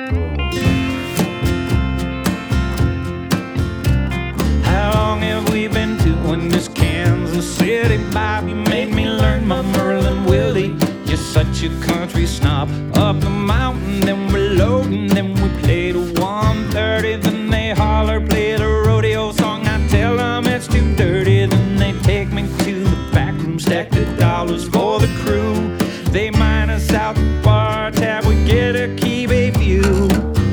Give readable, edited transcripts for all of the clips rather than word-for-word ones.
How long have we been doing this, Kansas City? Bobby made me learn my Merlin Willie. You're such a country snob. Up the mountain, then we're loading, then we play to 1:30, then they holler, play the rodeo song. I tell them it's too dirty, then they take me to the back room, stack the dollars for the crew. They mine us out the bar tab, we get a key bay view.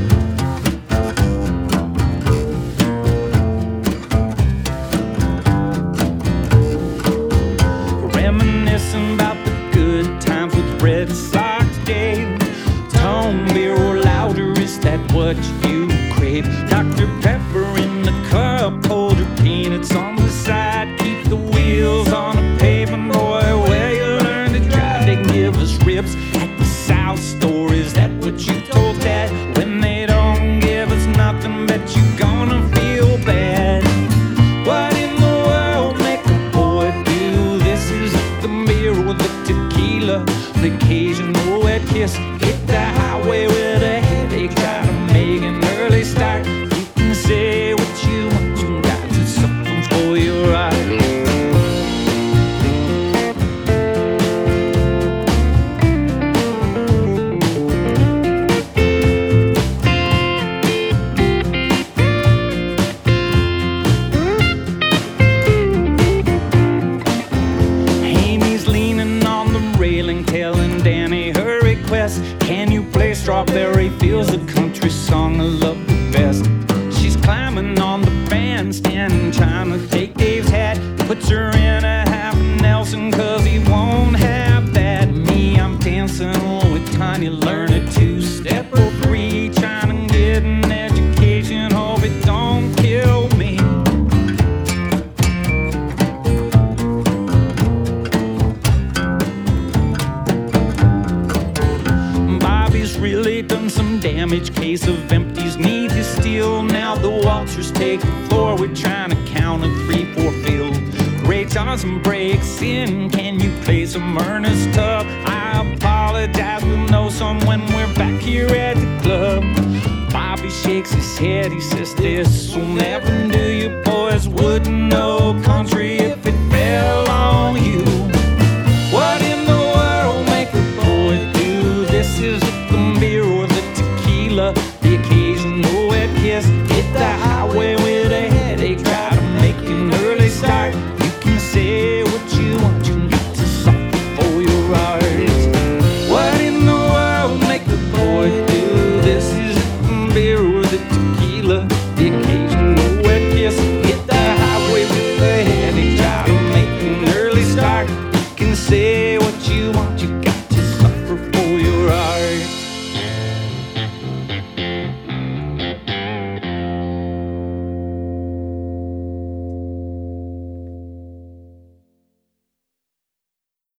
Reminiscing about the good times with Red Sox Dave. Tone beer or louder, is that what you crave? Dr. Pepper in the cup, hold your peanuts on the side. Keep the wheels on the pavement, boy, where you learn to drive. They give us ribs at the South Store, is that what you told Dad? When they don't give us nothing, bet you gonna feel bad. What in the world make a boy do? This is the beer with the tequila, the occasional wet kiss. Hit the highway with a headache, try to make an early start. You can say what you want, you got to something for your eyes. Amy's leaning on the railing, telling Danny her request. Can you play Strawberry Fields, the country song I love the best? She's climbing on the bandstand, trying to take Dave's hat. Puts her in a half Nelson, cause he won't have that. Me, I'm dancing with Tanya, learn a two-step or three, trying to get an education, hope it don't kill me. Bobby's really done some damage, case of empties need to steal. Now the Walters take the floor, we're trying to count a 3-4 field. Ray Johnson breaks in, can you play some Ernest Tubb? I apologize, we'll know some when we're back here at the club. Bobby shakes his head, he says this will never do. You boys wouldn't know country if it fell on you. What in the world make a boy do? This is the beer or the tequila,